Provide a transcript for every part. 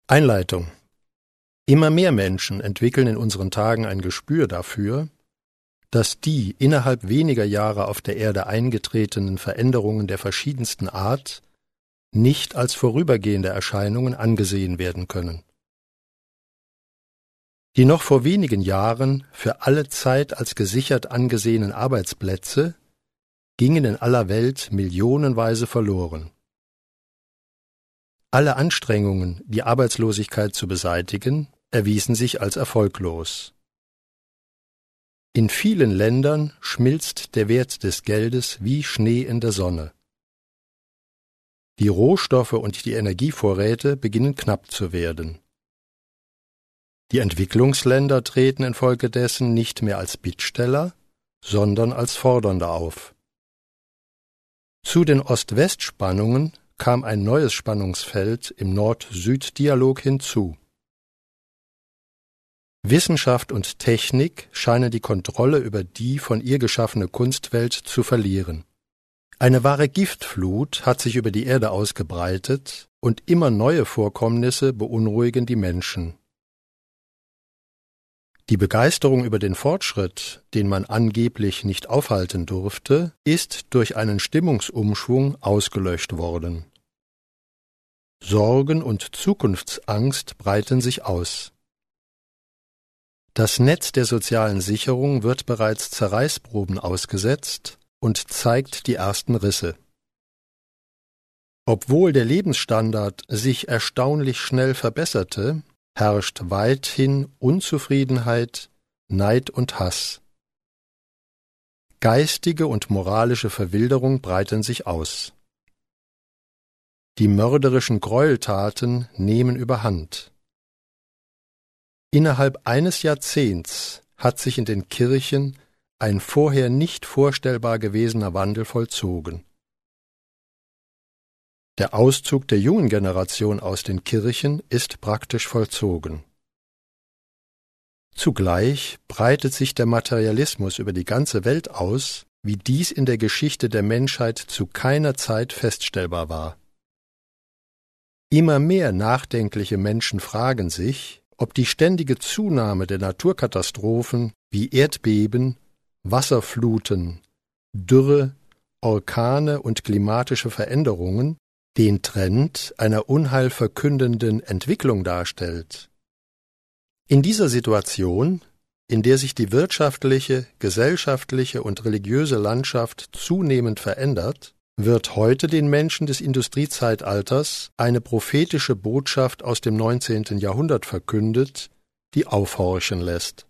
Einleitung. Immer mehr Menschen entwickeln in unseren Tagen ein Gespür dafür, dass die innerhalb weniger Jahre auf der Erde eingetretenen Veränderungen der verschiedensten Art nicht als vorübergehende Erscheinungen angesehen werden können. Die noch vor wenigen Jahren für alle Zeit als gesichert angesehenen Arbeitsplätze gingen in aller Welt millionenweise verloren. Alle Anstrengungen, die Arbeitslosigkeit zu beseitigen, erwiesen sich als erfolglos. In vielen Ländern schmilzt der Wert des Geldes wie Schnee in der Sonne. Die Rohstoffe und die Energievorräte beginnen knapp zu werden. Die Entwicklungsländer treten infolgedessen nicht mehr als Bittsteller, sondern als Fordernde auf. Zu den Ost-West-Spannungen kam ein neues Spannungsfeld im Nord-Süd-Dialog hinzu. Wissenschaft und Technik scheinen die Kontrolle über die von ihr geschaffene Kunstwelt zu verlieren. Eine wahre Giftflut hat sich über die Erde ausgebreitet und immer neue Vorkommnisse beunruhigen die Menschen. Die Begeisterung über den Fortschritt, den man angeblich nicht aufhalten durfte, ist durch einen Stimmungsumschwung ausgelöscht worden. Sorgen und Zukunftsangst breiten sich aus. Das Netz der sozialen Sicherung wird bereits Zerreißproben ausgesetzt und zeigt die ersten Risse. Obwohl der Lebensstandard sich erstaunlich schnell verbesserte, herrscht weithin Unzufriedenheit, Neid und Hass. Geistige und moralische Verwilderung breiten sich aus. Die mörderischen Gräueltaten nehmen überhand. Innerhalb eines Jahrzehnts hat sich in den Kirchen ein vorher nicht vorstellbar gewesener Wandel vollzogen. Der Auszug der jungen Generation aus den Kirchen ist praktisch vollzogen. Zugleich breitet sich der Materialismus über die ganze Welt aus, wie dies in der Geschichte der Menschheit zu keiner Zeit feststellbar war. Immer mehr nachdenkliche Menschen fragen sich, ob die ständige Zunahme der Naturkatastrophen wie Erdbeben, Wasserfluten, Dürre, Orkane und klimatische Veränderungen den Trend einer unheilverkündenden Entwicklung darstellt. In dieser Situation, in der sich die wirtschaftliche, gesellschaftliche und religiöse Landschaft zunehmend verändert, wird heute den Menschen des Industriezeitalters eine prophetische Botschaft aus dem 19. Jahrhundert verkündet, die aufhorchen lässt.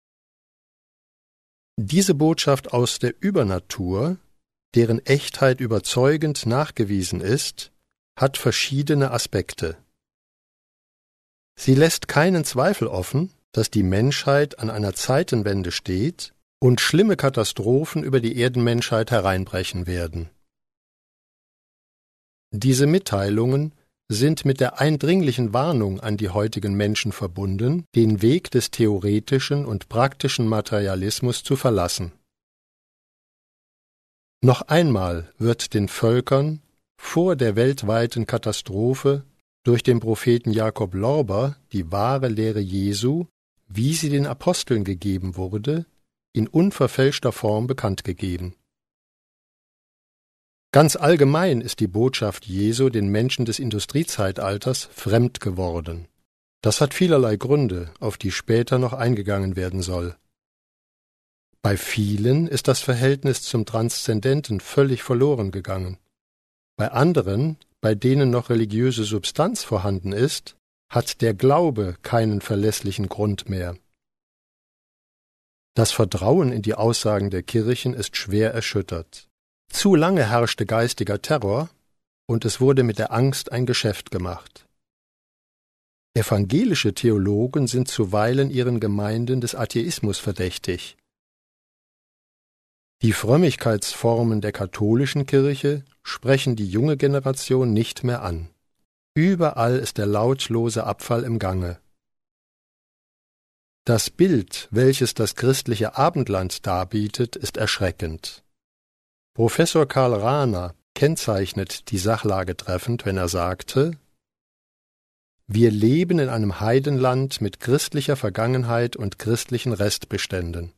Diese Botschaft aus der Übernatur, deren Echtheit überzeugend nachgewiesen ist, hat verschiedene Aspekte. Sie lässt keinen Zweifel offen, dass die Menschheit an einer Zeitenwende steht und schlimme Katastrophen über die Erdenmenschheit hereinbrechen werden. Diese Mitteilungen sind mit der eindringlichen Warnung an die heutigen Menschen verbunden, den Weg des theoretischen und praktischen Materialismus zu verlassen. Noch einmal wird den Völkern vor der weltweiten Katastrophe durch den Propheten Jakob Lorber die wahre Lehre Jesu, wie sie den Aposteln gegeben wurde, in unverfälschter Form bekannt gegeben. Ganz allgemein ist die Botschaft Jesu den Menschen des Industriezeitalters fremd geworden. Das hat vielerlei Gründe, auf die später noch eingegangen werden soll. Bei vielen ist das Verhältnis zum Transzendenten völlig verloren gegangen. Bei anderen, bei denen noch religiöse Substanz vorhanden ist, hat der Glaube keinen verlässlichen Grund mehr. Das Vertrauen in die Aussagen der Kirchen ist schwer erschüttert. Zu lange herrschte geistiger Terror, und es wurde mit der Angst ein Geschäft gemacht. Evangelische Theologen sind zuweilen ihren Gemeinden des Atheismus verdächtig. Die Frömmigkeitsformen der katholischen Kirche sprechen die junge Generation nicht mehr an. Überall ist der lautlose Abfall im Gange. Das Bild, welches das christliche Abendland darbietet, ist erschreckend. Professor Karl Rahner kennzeichnet die Sachlage treffend, wenn er sagte: Wir leben in einem Heidenland mit christlicher Vergangenheit und christlichen Restbeständen.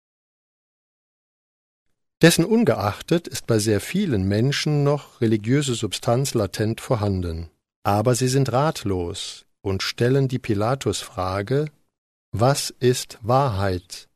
Dessen ungeachtet ist bei sehr vielen Menschen noch religiöse Substanz latent vorhanden. Aber sie sind ratlos und stellen die Pilatusfrage: Was ist Wahrheit?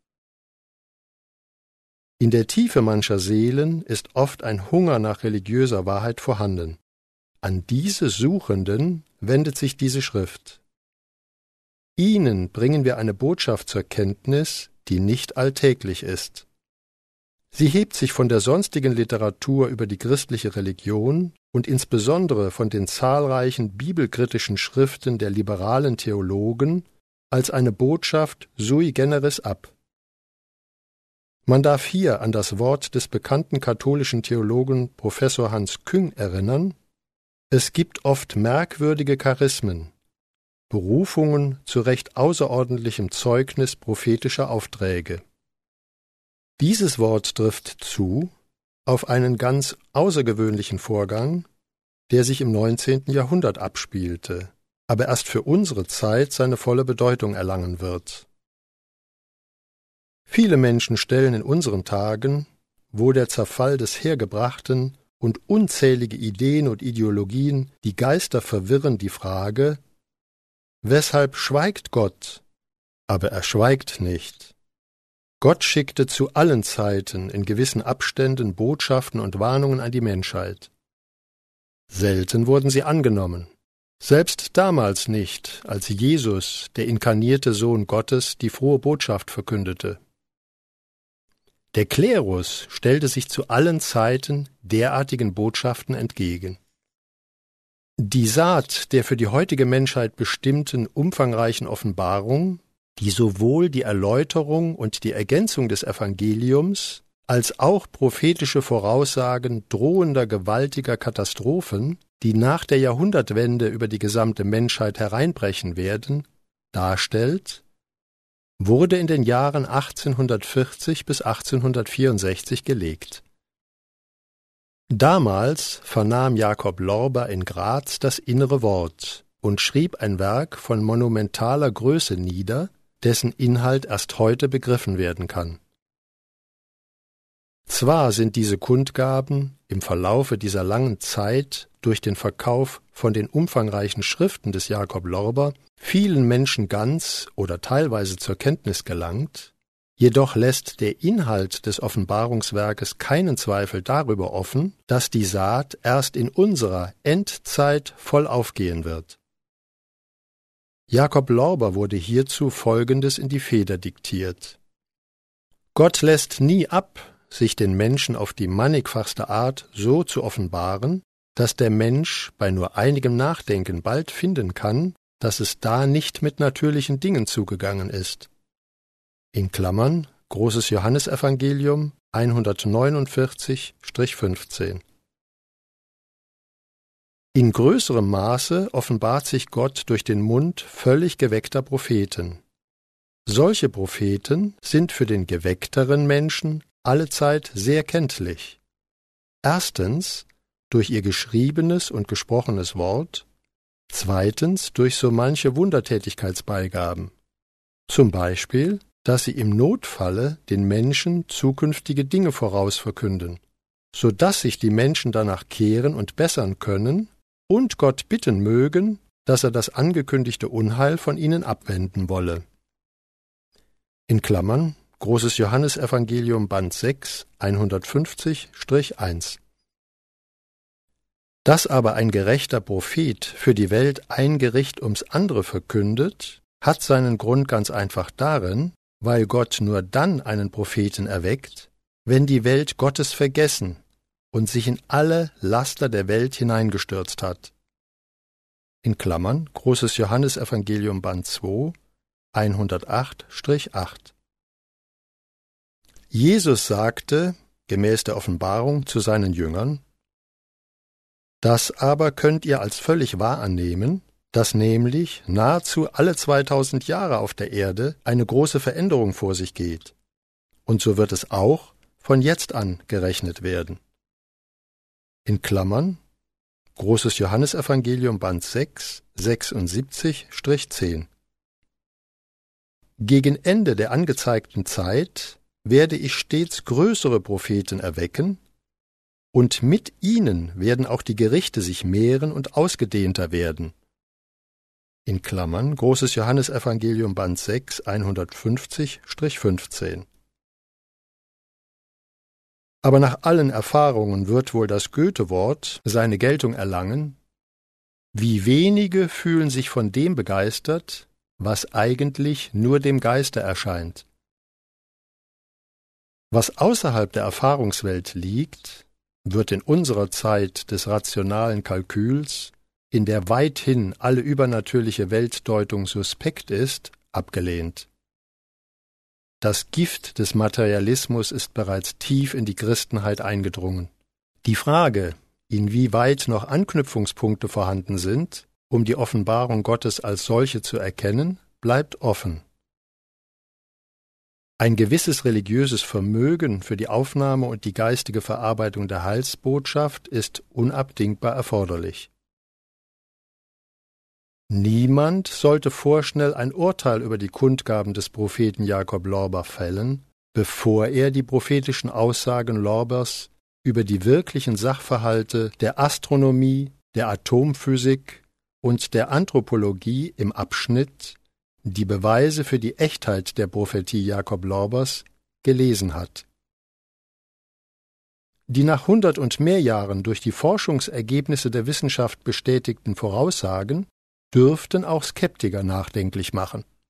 In der Tiefe mancher Seelen ist oft ein Hunger nach religiöser Wahrheit vorhanden. An diese Suchenden wendet sich diese Schrift. Ihnen bringen wir eine Botschaft zur Kenntnis, die nicht alltäglich ist. Sie hebt sich von der sonstigen Literatur über die christliche Religion und insbesondere von den zahlreichen bibelkritischen Schriften der liberalen Theologen als eine Botschaft sui generis ab. Man darf hier an das Wort des bekannten katholischen Theologen Professor Hans Küng erinnern: Es gibt oft merkwürdige Charismen, Berufungen zu recht außerordentlichem Zeugnis prophetischer Aufträge. Dieses Wort trifft zu auf einen ganz außergewöhnlichen Vorgang, der sich im 19. Jahrhundert abspielte, aber erst für unsere Zeit seine volle Bedeutung erlangen wird. Viele Menschen stellen in unseren Tagen, wo der Zerfall des Hergebrachten und unzählige Ideen und Ideologien die Geister verwirren, die Frage: Weshalb schweigt Gott? Aber er schweigt nicht. Gott schickte zu allen Zeiten in gewissen Abständen Botschaften und Warnungen an die Menschheit. Selten wurden sie angenommen, selbst damals nicht, als Jesus, der inkarnierte Sohn Gottes, die frohe Botschaft verkündete. Der Klerus stellte sich zu allen Zeiten derartigen Botschaften entgegen. Die Saat der für die heutige Menschheit bestimmten umfangreichen Offenbarung, die sowohl die Erläuterung und die Ergänzung des Evangeliums als auch prophetische Voraussagen drohender gewaltiger Katastrophen, die nach der Jahrhundertwende über die gesamte Menschheit hereinbrechen werden, darstellt, wurde in den Jahren 1840 bis 1864 gelegt. Damals vernahm Jakob Lorber in Graz das innere Wort und schrieb ein Werk von monumentaler Größe nieder, dessen Inhalt erst heute begriffen werden kann. Zwar sind diese Kundgaben im Verlaufe dieser langen Zeit durch den Verkauf von den umfangreichen Schriften des Jakob Lorber vielen Menschen ganz oder teilweise zur Kenntnis gelangt, jedoch lässt der Inhalt des Offenbarungswerkes keinen Zweifel darüber offen, dass die Saat erst in unserer Endzeit voll aufgehen wird. Jakob Lorber wurde hierzu Folgendes in die Feder diktiert: Gott lässt nie ab, sich den Menschen auf die mannigfachste Art so zu offenbaren, dass der Mensch bei nur einigem Nachdenken bald finden kann, dass es da nicht mit natürlichen Dingen zugegangen ist. In Klammern, Großes Johannesevangelium 149-15. In größerem Maße offenbart sich Gott durch den Mund völlig geweckter Propheten. Solche Propheten sind für den geweckteren Menschen allezeit sehr kenntlich. Erstens durch ihr geschriebenes und gesprochenes Wort, zweitens durch so manche Wundertätigkeitsbeigaben, zum Beispiel, dass sie im Notfalle den Menschen zukünftige Dinge vorausverkünden, so dass sich die Menschen danach kehren und bessern können und Gott bitten mögen, dass er das angekündigte Unheil von ihnen abwenden wolle. In Klammern, Großes Johannesevangelium Band 6, 150-1. Dass aber ein gerechter Prophet für die Welt ein Gericht ums andere verkündet, hat seinen Grund ganz einfach darin, weil Gott nur dann einen Propheten erweckt, wenn die Welt Gottes vergessen und sich in alle Laster der Welt hineingestürzt hat. In Klammern, Großes Johannesevangelium Band 2, 108-8. Jesus sagte, gemäß der Offenbarung zu seinen Jüngern: Das aber könnt ihr als völlig wahr annehmen, dass nämlich nahezu alle 2000 Jahre auf der Erde eine große Veränderung vor sich geht. Und so wird es auch von jetzt an gerechnet werden. In Klammern, Großes Johannesevangelium, Band 6, 76-10. Gegen Ende der angezeigten Zeit werde ich stets größere Propheten erwecken, und mit ihnen werden auch die Gerichte sich mehren und ausgedehnter werden. In Klammern, Großes Johannesevangelium, Band 6, 150-15. Aber nach allen Erfahrungen wird wohl das Goethe-Wort seine Geltung erlangen: Wie wenige fühlen sich von dem begeistert, was eigentlich nur dem Geiste erscheint. Was außerhalb der Erfahrungswelt liegt, wird in unserer Zeit des rationalen Kalküls, in der weithin alle übernatürliche Weltdeutung suspekt ist, abgelehnt. Das Gift des Materialismus ist bereits tief in die Christenheit eingedrungen. Die Frage, inwieweit noch Anknüpfungspunkte vorhanden sind, um die Offenbarung Gottes als solche zu erkennen, bleibt offen. Ein gewisses religiöses Vermögen für die Aufnahme und die geistige Verarbeitung der Heilsbotschaft ist unabdingbar erforderlich. Niemand sollte vorschnell ein Urteil über die Kundgaben des Propheten Jakob Lorber fällen, bevor er die prophetischen Aussagen Lorbers über die wirklichen Sachverhalte der Astronomie, der Atomphysik und der Anthropologie im Abschnitt Die Beweise für die Echtheit der Prophetie Jakob Lorbers gelesen hat. Die nach 100 und mehr Jahren durch die Forschungsergebnisse der Wissenschaft bestätigten Voraussagen dürften auch Skeptiker nachdenklich machen.